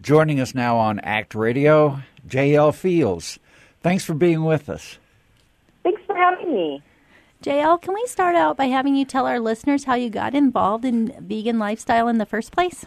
Joining us now on ACT Radio, J.L. Fields. Thanks for being with us. Thanks for having me. JL, can we start out by having you tell our listeners how you got involved in vegan lifestyle in the first place?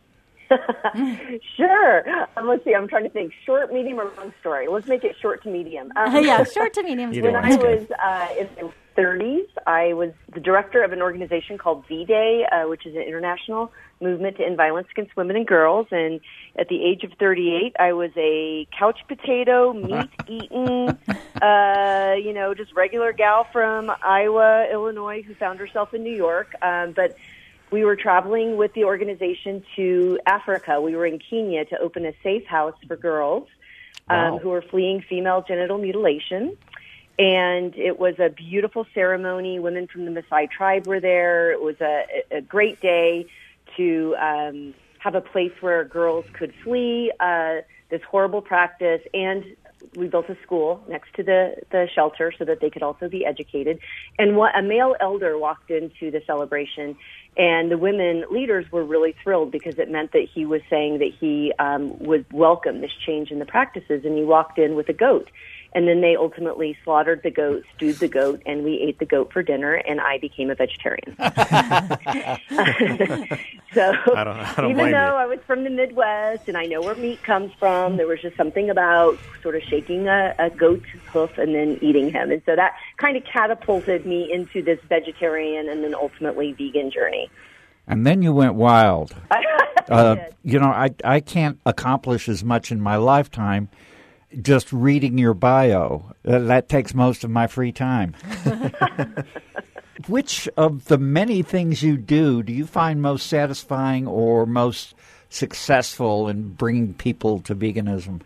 Sure. Let's see. I'm trying to think. Short, medium, or long story? Let's make it short to medium. Yeah, short to medium. When I was in my 30s, I was the director of an organization called V-Day, which is an international movement to end violence against women and girls. And at the age of 38, I was a couch potato, meat-eating, just regular gal from Iowa, Illinois, who found herself in New York. But we were traveling with the organization to Africa. We were in Kenya to open a safe house for girls who were fleeing female genital mutilation. And it was a beautiful ceremony. Women from the Maasai tribe were there. It was a great day to have a place where girls could flee this horrible practice. And we built a school next to the shelter so that they could also be educated. And a male elder walked into the celebration, and the women leaders were really thrilled because it meant that he was saying that he would welcome this change in the practices, and he walked in with a goat. And then they ultimately slaughtered the goat, stewed the goat, and we ate the goat for dinner, and I became a vegetarian. So I don't even though I was from the Midwest and I know where meat comes from, there was just something about sort of shaking a goat's hoof and then eating him. And so that kind of catapulted me into this vegetarian and then ultimately vegan journey. And then you went wild. I I can't accomplish as much in my lifetime just reading your bio. That takes most of my free time. Which of the many things you do you find most satisfying or most successful in bringing people to veganism?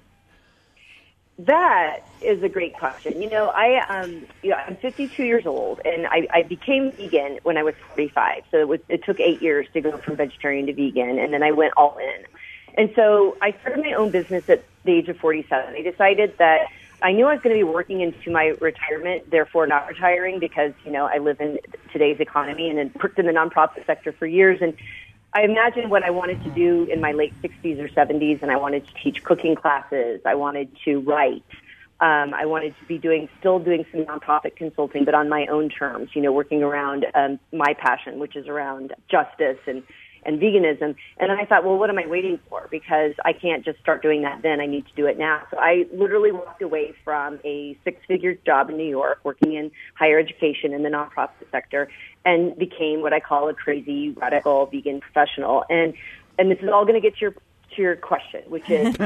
That is a great question. I'm 52 years old, and I became vegan when I was 45. So it took 8 years to go from vegetarian to vegan, and then I went all in. And so I started my own business at the age of 47. I decided that I knew I was going to be working into my retirement, therefore not retiring because, I live in today's economy and had worked in the nonprofit sector for years. And I imagined what I wanted to do in my late 60s or 70s, and I wanted to teach cooking classes. I wanted to write. I wanted to be still doing some nonprofit consulting, but on my own terms, working around my passion, which is around justice and veganism. And then I thought, well, what am I waiting for? Because I can't just start doing that then. I need to do it now. So I literally walked away from a six-figure job in New York, working in higher education in the nonprofit sector, and became what I call a crazy, radical vegan professional. And this is all going to get to your question, which is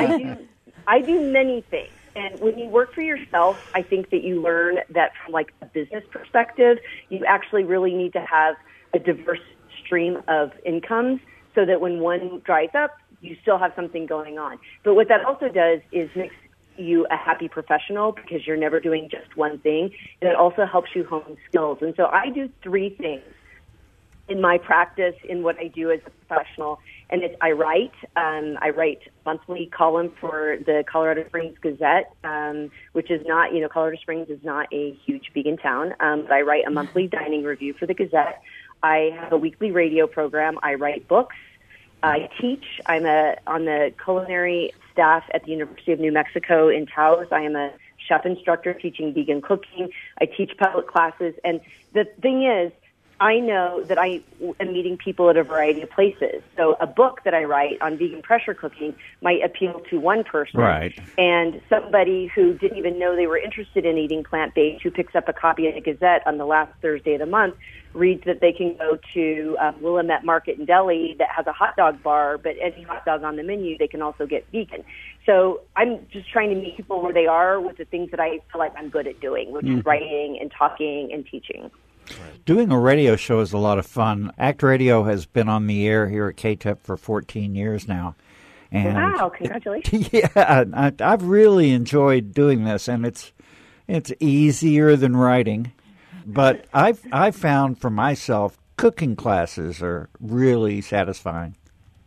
I do many things. And when you work for yourself, I think that you learn that from like a business perspective, you actually really need to have a diverse stream of incomes so that when one dries up, you still have something going on. But what that also does is makes you a happy professional because you're never doing just one thing. And it also helps you hone skills. And so I do three things in my practice, in what I do as a professional. And it's I write a monthly column for the Colorado Springs Gazette, which is not, Colorado Springs is not a huge vegan town, but I write a monthly dining review for the Gazette. I have a weekly radio program. I write books. I teach. I'm on the culinary staff at the University of New Mexico in Taos. I am a chef instructor teaching vegan cooking. I teach public classes. And the thing is, I know that I am meeting people at a variety of places. So a book that I write on vegan pressure cooking might appeal to one person. Right. And somebody who didn't even know they were interested in eating plant-based, who picks up a copy of the Gazette on the last Thursday of the month, reads that they can go to Willamette Market in Delhi that has a hot dog bar, but any hot dog on the menu, they can also get vegan. So I'm just trying to meet people where they are with the things that I feel like I'm good at doing, which is writing and talking and teaching. Doing a radio show is a lot of fun. ACT Radio has been on the air here at KTEP for 14 years now. And wow, congratulations. Yeah, I've really enjoyed doing this, and it's easier than writing. But I've found for myself cooking classes are really satisfying.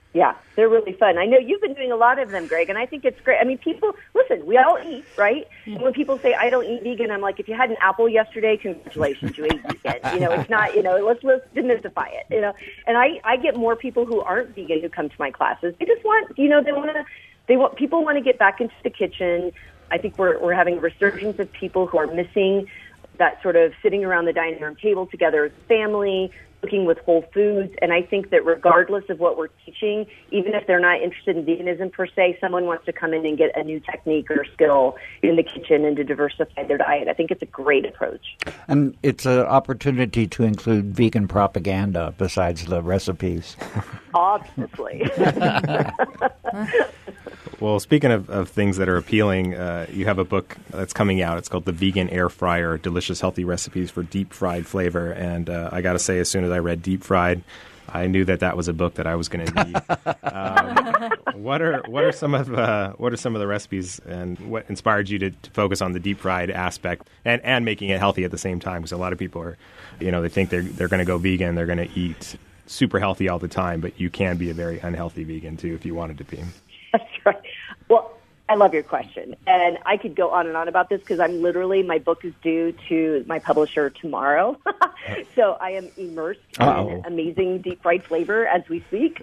Yeah, they're really fun. I know you've been doing a lot of them, Greg, and I think it's great. I mean, people, listen, we all eat, right? And when people say, I don't eat vegan, I'm like, if you had an apple yesterday, congratulations, you ate vegan. It's not, let's demystify it, And I get more people who aren't vegan who come to my classes. They just want, people want to get back into the kitchen. I think we're having a resurgence of people who are missing that sort of sitting around the dining room table together as a family, cooking with whole foods. And I think that regardless of what we're teaching, even if they're not interested in veganism per se, someone wants to come in and get a new technique or skill in the kitchen and to diversify their diet. I think it's a great approach. And it's an opportunity to include vegan propaganda besides the recipes. Obviously. Well, speaking of things that are appealing, you have a book that's coming out. It's called The Vegan Air Fryer, Delicious Healthy Recipes for Deep Fried Flavor. And I got to say, as soon as I read Deep Fried, I knew that was a book that I was going to need. What are some of the recipes, and what inspired you to focus on the deep fried aspect and making it healthy at the same time? Because a lot of people are, they think they're going to go vegan, they're going to eat super healthy all the time, but you can be a very unhealthy vegan too if you wanted to be. That's right. Well, I love your question. And I could go on and on about this because my book is due to my publisher tomorrow. So I am immersed in amazing deep fried flavor as we speak.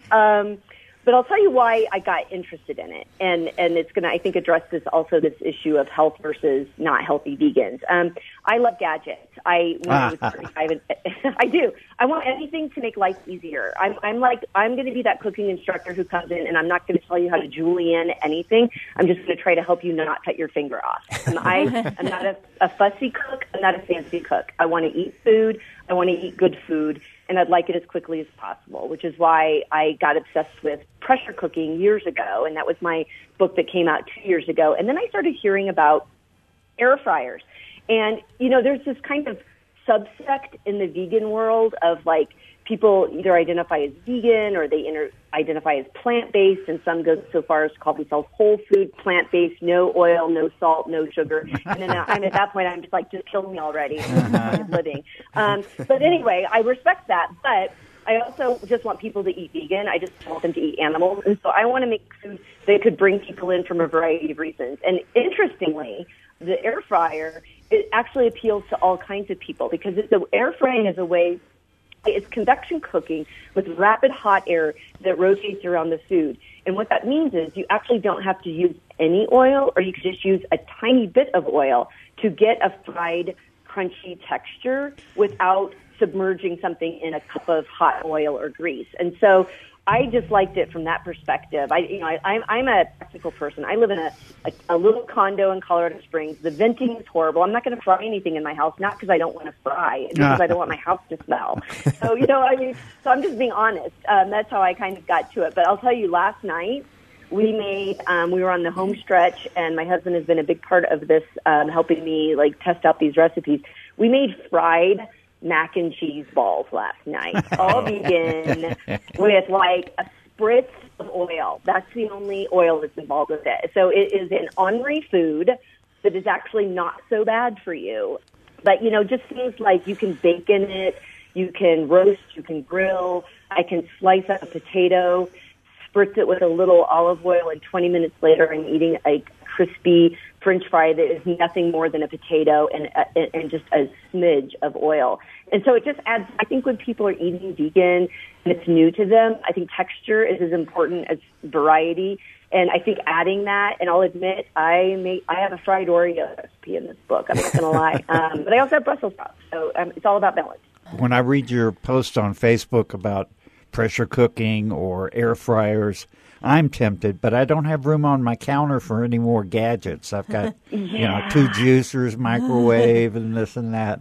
But I'll tell you why I got interested in it. And it's going to, I think, address this issue of health versus not healthy vegans. I love gadgets. When I was 35, I do. I want anything to make life easier. I'm going to be that cooking instructor who comes in, and I'm not going to tell you how to julienne anything. I'm just going to try to help you not cut your finger off. I'm not a fussy cook. I'm not a fancy cook. I want to eat food. I want to eat good food, and I'd like it as quickly as possible, which is why I got obsessed with pressure cooking years ago, and that was my book that came out 2 years ago. And then I started hearing about air fryers. And, there's this kind of subsect in the vegan world of, people either identify as vegan or they identify as plant-based, and some go so far as to call themselves whole food, plant-based, no oil, no salt, no sugar. And then I'm at that point, I'm just kill me already. I'm living. But anyway, I respect that. But I also just want people to eat vegan. I just want them to eat animals. And so I want to make food that could bring people in from a variety of reasons. And interestingly, the air fryer, it actually appeals to all kinds of people because air frying is a way. It's convection cooking with rapid hot air that rotates around the food. And what that means is you actually don't have to use any oil, or you can just use a tiny bit of oil to get a fried, crunchy texture without submerging something in a cup of hot oil or grease. And so I just liked it from that perspective. I'm a practical person. I live in a little condo in Colorado Springs. The venting is horrible. I'm not going to fry anything in my house, not because I don't want to fry, it's because I don't want my house to smell. So, so I'm just being honest. That's how I kind of got to it. But I'll tell you, last night we were on the home stretch, and my husband has been a big part of this, helping me test out these recipes. We made fried mac and cheese balls last night, all vegan, with a spritz of oil. That's the only oil that's involved with it. So it is an ornery food that is actually not so bad for you. But, just things like you can bake in it, you can roast, you can grill. I can slice up a potato, spritz it with a little olive oil, and 20 minutes later I'm eating a crispy French fry that is nothing more than a potato and just a smidge of oil. And so it just adds, I think when people are eating vegan and it's new to them, I think texture is as important as variety. And I think adding that, and I'll admit, I have a fried Oreo recipe in this book. I'm not going to lie. But I also have Brussels sprouts. So it's all about balance. When I read your post on Facebook about pressure cooking or air fryers, I'm tempted, but I don't have room on my counter for any more gadgets. I've got, 2 juicers, microwave, and this and that.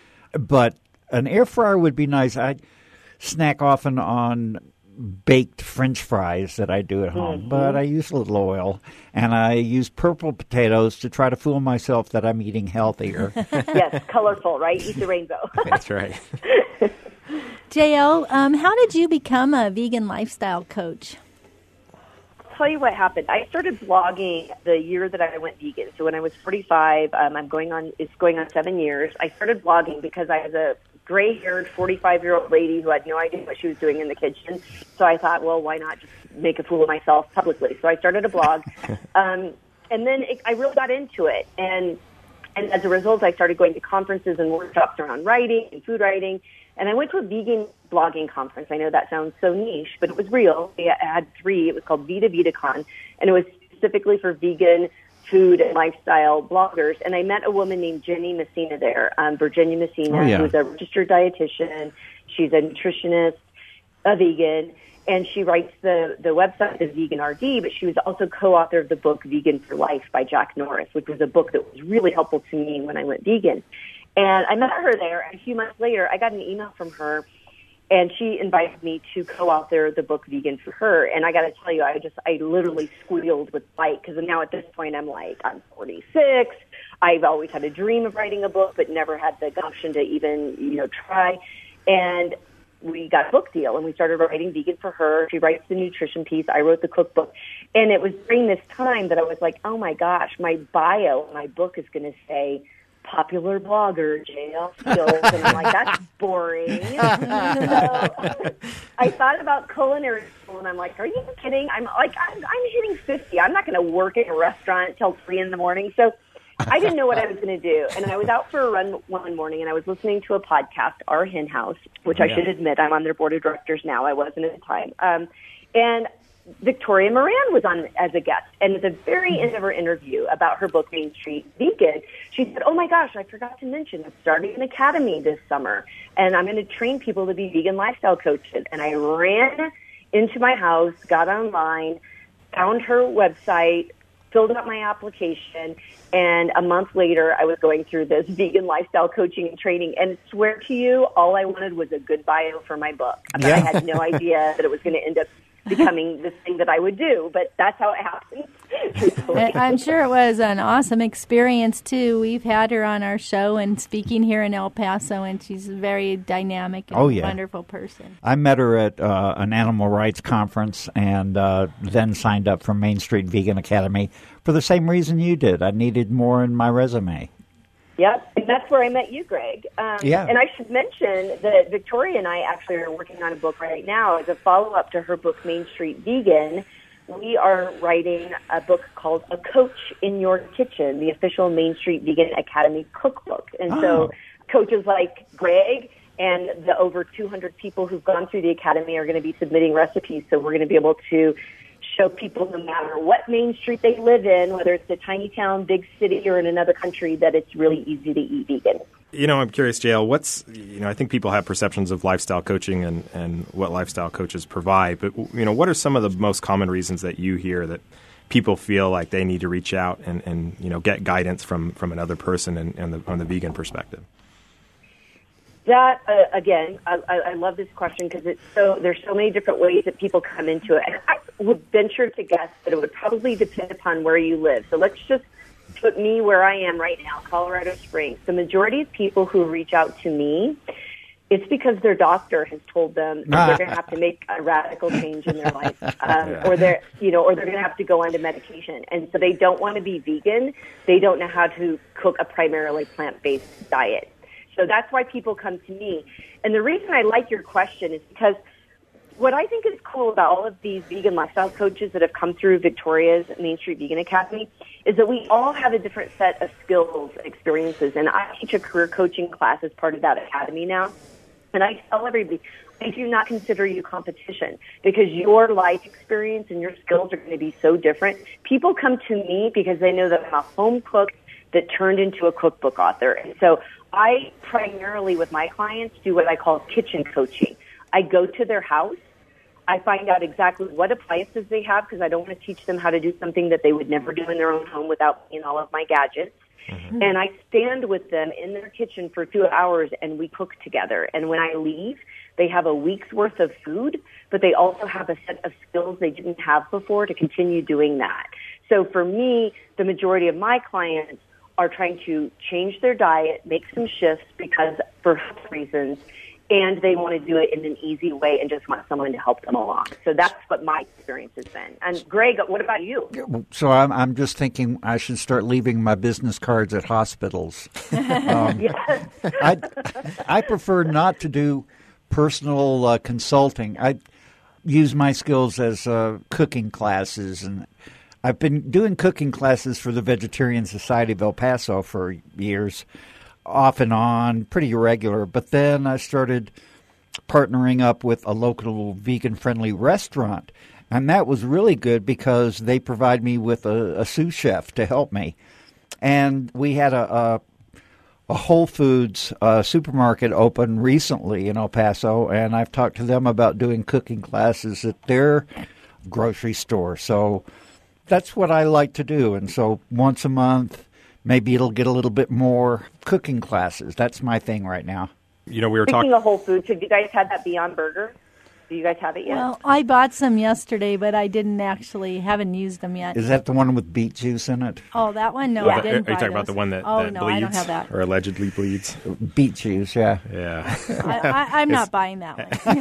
But an air fryer would be nice. I snack often on baked French fries that I do at home, but I use a little oil, and I use purple potatoes to try to fool myself that I'm eating healthier. Yes, colorful, right? Eat the rainbow. That's right. JL, how did you become a vegan lifestyle coach? I'll tell you what happened. I started blogging the year that I went vegan. So when I was 45, it's going on 7 years. I started blogging because I was a gray-haired 45-year-old lady who had no idea what she was doing in the kitchen. So I thought, well, why not just make a fool of myself publicly? So I started a blog, and then I really got into it. And as a result, I started going to conferences and workshops around writing and food writing. And I went to a vegan blogging conference. I know that sounds so niche, but it was real. I had 3. It was called Vita VitaCon, and it was specifically for vegan food and lifestyle bloggers. And I met a woman named Jenny Messina there, Virginia Messina, who's a registered dietitian. She's a nutritionist, a vegan, and she writes the website, The Vegan RD, but she was also co-author of the book Vegan for Life by Jack Norris, which was a book that was really helpful to me when I went vegan. And I met her there, and a few months later, I got an email from her, and she invited me to co-author the book Vegan for her. And I got to tell you, I literally squealed with delight, because now at this point I'm 46. I've always had a dream of writing a book, but never had the gumption to even, try. And we got a book deal, and we started writing Vegan for her. She writes the nutrition piece. I wrote the cookbook. And it was during this time that I was like, oh my gosh, my bio, my book is going to say, popular blogger, JL Skills, and I'm like, that's boring. So I thought about culinary school, and I'm like, are you kidding? I'm hitting 50. I'm not going to work in a restaurant till 3 in the morning. So I didn't know what I was going to do, and I was out for a run one morning, and I was listening to a podcast, Our Hen House, which I should admit I'm on their board of directors now. I wasn't at the time, and Victoria Moran was on as a guest, and at the very end of her interview about her book, Main Street Vegan, she said, oh my gosh, I forgot to mention, I'm starting an academy this summer, and I'm going to train people to be vegan lifestyle coaches. And I ran into my house, got online, found her website, filled out my application, and a month later, I was going through this vegan lifestyle coaching and training, and I swear to you, all I wanted was a good bio for my book. I mean, I had no idea that it was going to end up becoming this thing that I would do, but that's how it happened. I'm sure it was an awesome experience, too. We've had her on our show and speaking here in El Paso, and she's a very dynamic and wonderful person. I met her at an animal rights conference and then signed up for Main Street Vegan Academy for the same reason you did. I needed more in my resume. Yep, and that's where I met you, Greg. And I should mention that Victoria and I actually are working on a book right now as a follow-up to her book, Main Street Vegan. We are writing a book called A Coach in Your Kitchen, the official Main Street Vegan Academy cookbook. And so coaches like Greg and the over 200 people who've gone through the academy are going to be submitting recipes, so we're going to be able to show people, no matter what main street they live in, whether it's a tiny town, big city, or in another country, that it's really easy to eat vegan. I'm curious, JL, I think people have perceptions of lifestyle coaching and what lifestyle coaches provide, but, what are some of the most common reasons that you hear that people feel like they need to reach out and get guidance from another person and on the vegan perspective? That, again, I love this question because there's so many different ways that people come into it. And I would venture to guess that it would probably depend upon where you live. So let's just put me where I am right now, Colorado Springs. The majority of people who reach out to me, it's because their doctor has told them that they're going to have to make a radical change in their life, or they're going to have to go onto medication. And so they don't want to be vegan. They don't know how to cook a primarily plant-based diet. So that's why people come to me. And the reason I like your question is because what I think is cool about all of these vegan lifestyle coaches that have come through Victoria's Main Street Vegan Academy is that we all have a different set of skills and experiences. And I teach a career coaching class as part of that academy now. And I tell everybody, I do not consider you competition because your life experience and your skills are going to be so different. People come to me because they know that I'm a home cook that turned into a cookbook author. And so I primarily, with my clients, do what I call kitchen coaching. I go to their house. I find out exactly what appliances they have because I don't want to teach them how to do something that they would never do in their own home without seeing all of my gadgets. Mm-hmm. And I stand with them in their kitchen for 2 hours, and we cook together. And when I leave, they have a week's worth of food, but they also have a set of skills they didn't have before to continue doing that. So for me, the majority of my clients are trying to change their diet, make some shifts because for health reasons, and they want to do it in an easy way and just want someone to help them along. So that's what my experience has been. And Greg, what about you? So I'm just thinking I should start leaving my business cards at hospitals. Yes. I prefer not to do personal consulting. I use my skills as cooking classes, and I've been doing cooking classes for the Vegetarian Society of El Paso for years, off and on, pretty regular. But then I started partnering up with a local vegan-friendly restaurant, and that was really good because they provide me with a sous chef to help me. And we had a Whole Foods supermarket open recently in El Paso, and I've talked to them about doing cooking classes at their grocery store. So that's what I like to do. And so once a month, maybe it'll get a little bit more cooking classes. That's my thing right now. You know, we were talking of Whole Foods. Have you guys had that Beyond Burger? Do you guys have it yet? Well, I bought some yesterday, but I haven't used them yet. Is that the one with beet juice in it? Oh, that one? No, I didn't buy Are you talking about the one that, that no, bleeds? I don't have that. Or allegedly bleeds? Beet juice, yeah. Yeah. I'm not buying that one.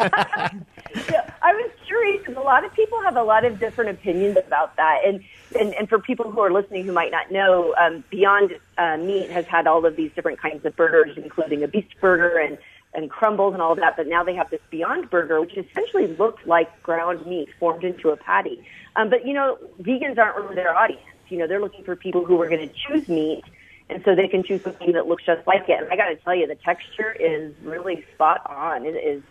Yeah, I was curious because a lot of people have a lot of different opinions about that. And for people who are listening who might not know, Beyond Meat has had all of these different kinds of burgers, including a beast burger and crumbles and all of that, but now they have this Beyond Burger, which essentially looks like ground meat formed into a patty. But, vegans aren't really their audience. They're looking for people who are going to choose meat, and so they can choose something that looks just like it. And I got to tell you, the texture is really spot on.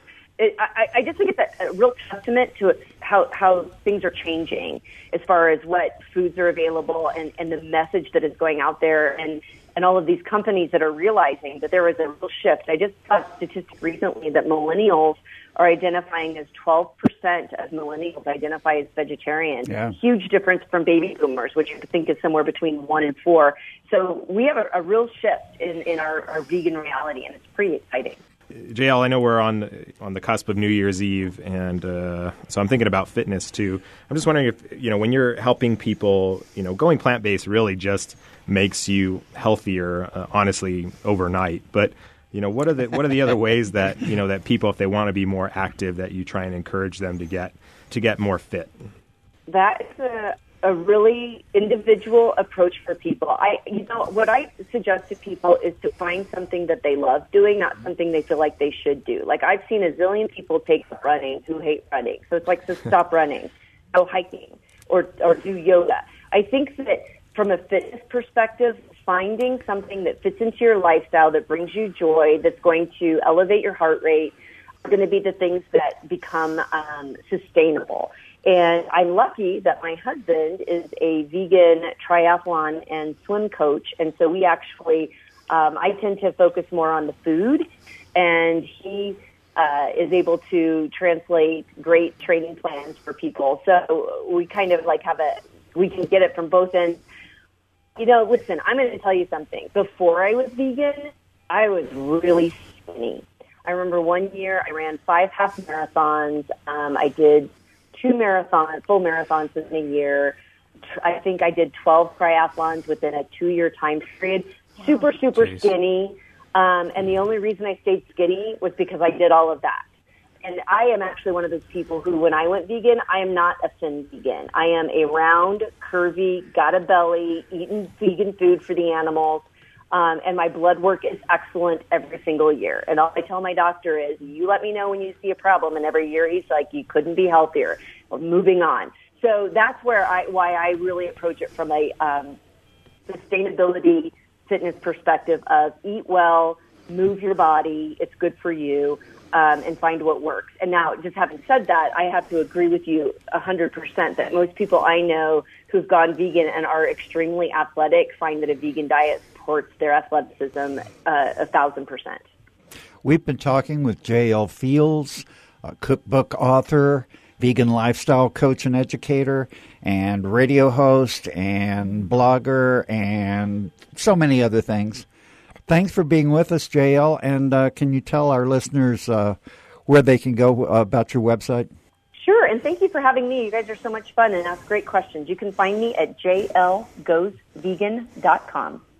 I just think it's a real testament to how things are changing as far as what foods are available and the message that is going out there and all of these companies that are realizing that there is a real shift. I just saw a statistic recently that millennials are identifying as 12% of millennials identify as vegetarian. Yeah. Huge difference from baby boomers, which I think is somewhere between 1 and 4. So we have a real shift in our vegan reality, and it's pretty exciting. JL, I know we're on the cusp of New Year's Eve, and so I'm thinking about fitness too. I'm just wondering if, when you're helping people, going plant-based really just makes you healthier, honestly, overnight. But, what are the other ways that, that people, if they want to be more active, that you try and encourage them to get more fit? That is a really individual approach for people. What I suggest to people is to find something that they love doing, not something they feel like they should do. Like, I've seen a zillion people take up running who hate running. So it's like, to stop running, go hiking, or do yoga. I think that from a fitness perspective, finding something that fits into your lifestyle, that brings you joy, that's going to elevate your heart rate, are going to be the things that become sustainable. And I'm lucky that my husband is a vegan triathlon and swim coach. And so we actually, I tend to focus more on the food, and he is able to translate great training plans for people. So we kind of we can get it from both ends. Listen, I'm going to tell you something. Before I was vegan, I was really skinny. I remember one year I ran 5 half marathons. I did 2 full marathons in a year. I think I did 12 triathlons within a 2-year time period. Super skinny. And the only reason I stayed skinny was because I did all of that. And I am actually one of those people who, when I went vegan, I am not a thin vegan. I am a round, curvy, got a belly, eating vegan food for the animals. And my blood work is excellent every single year. And all I tell my doctor is, you let me know when you see a problem. And every year he's like, you couldn't be healthier. Well, moving on. So that's why I really approach it from a sustainability fitness perspective of eat well, move your body, it's good for you, and find what works. And now, just having said that, I have to agree with you 100% that most people I know who've gone vegan and are extremely athletic find that a vegan diet supports their athleticism 1,000%. We've been talking with J.L. Fields, a cookbook author, vegan lifestyle coach and educator, and radio host and blogger, and so many other things. Thanks for being with us, JL. And can you tell our listeners where they can go about your website? Sure, and thank you for having me. You guys are so much fun and ask great questions. You can find me at jlgoesvegan.com.